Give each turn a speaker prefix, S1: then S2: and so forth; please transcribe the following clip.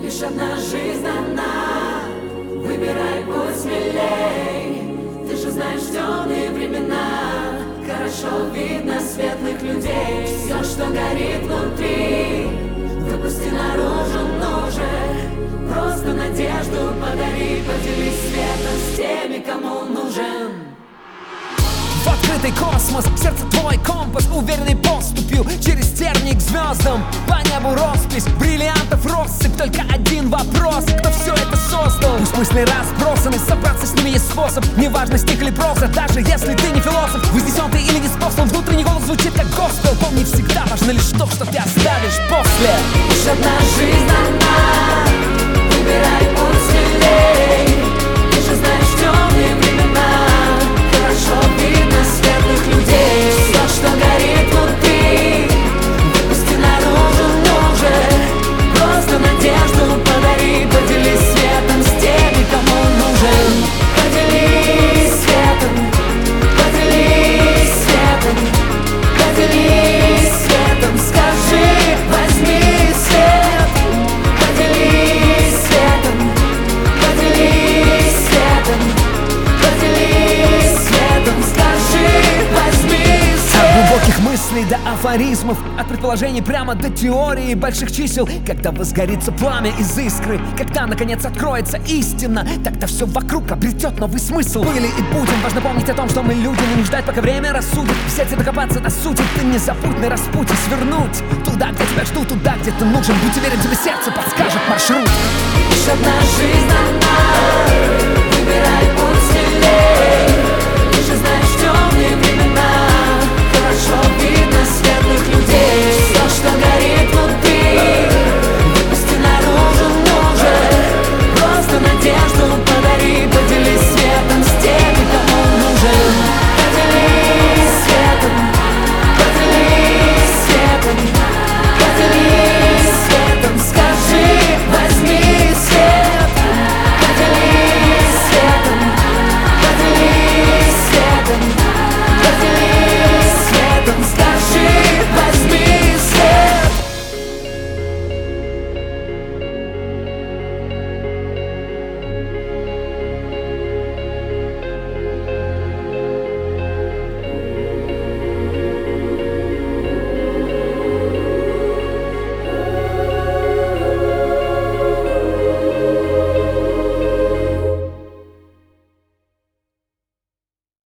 S1: Лишь одна жизнь дана, выбирай путь смелей. Ты же знаешь темные времена, хорошо видно светлых людей. Все, что горит внутри, выпусти наружу, ну же. Просто надежду подари, поделись светом с теми, кому нужен.
S2: В открытый космос, сердце твой компас, уверенной поступью через терник к звездам. По небу роспись, бриллиантов россыпь, только один вопрос: кто все это создал? Пусть мысли разбросаны, собраться с ними есть способ. Неважно, стих или проза, даже если ты не философ. Вознесен ты или не способ, внутренний голос звучит как госпел. Помни, всегда важно лишь то, что ты оставишь после.
S1: Лишь одна жизнь дана, выбирай путь смелей. Ты же знаешь темные времена, хорошо видно светлых людей. Все, что горит внутри, выпусти наружу, ну же. Просто надежду подари, поделись светом с теми, кому нужен. Поделись светом, поделись светом, поделись светом. Скажи, возьми свет. Поделись светом, поделись светом, поделись светом. Скажи, возьми свет.
S2: От глубоких мыслей до афоризмов, от предположений прямо до теории больших чисел. Когда возгорится пламя из искры, когда наконец откроется истина, тогда все вокруг обретет новый смысл. Были и будем, важно помнить о том, что мы люди, не ждать, пока время рассудит. Взять и докопаться до сути, ты не забудь на распутье свернуть туда, где тебя ждут, туда, где ты нужен. Будь уверен, тебе сердце подскажет маршрут.
S1: Лишь одна жизнь дана,